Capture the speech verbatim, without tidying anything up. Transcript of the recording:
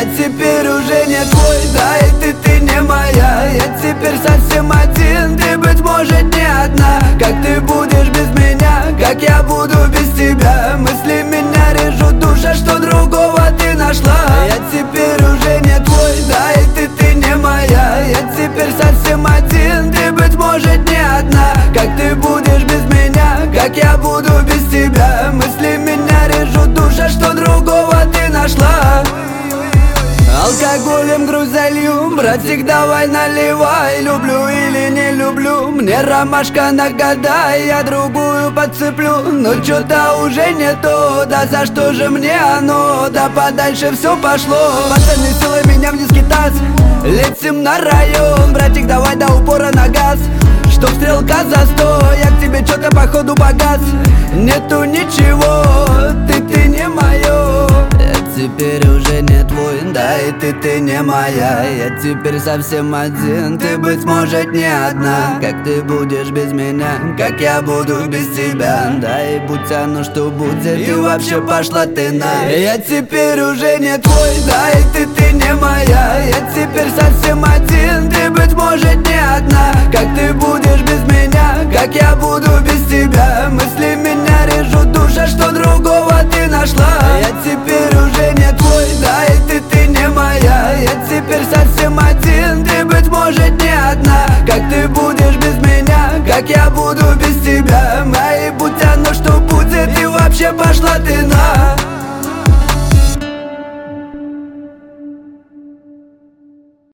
Я теперь уже не твой, да и ты, ты не моя. Я теперь совсем один, ты, быть может, не одна. Как ты будешь без меня, как я буду без тебя. Мысли меня режут, душа, что другого ты нашла. Я теперь уже не твой, да и ты, ты не моя. Я теперь совсем один, ты, быть может, не одна. Как ты будешь без меня, как я буду без тебя. Мысли меня режут, душа, что другого ты нашла. Алкоголем грудь залью, братик, давай наливай. Люблю или не люблю, мне ромашка нагадай. Я другую подцеплю, но чё-то уже не то. Да за что же мне оно, да подальше все пошло. Пацаны, силой меня в низкий таз, летим на район. Братик, давай до упора на газ, чтоб стрелка за сто. Я к тебе чё-то походу погас, нету ничего, ты, ты не моё. Я теперь уже не твой, да и ты, ты не моя. Я теперь совсем один, ты, быть может, не одна. Как ты будешь без меня, как я буду без тебя. Да и будь оно что будет, и вообще пошла ты на. Я теперь уже не твой, да и ты, ты не моя. Я теперь совсем один, ты, быть может, не одна. Как ты будешь без меня, как я буду без тебя. Мысли меня режут, душа, что другого ты нашла. Я теперь уже не твой, да и ты, ты не моя. Я теперь совсем один, ты, быть может, не одна. Как ты будешь без меня, как я буду без тебя. Мои будь оно что будет, и вообще пошла ты на.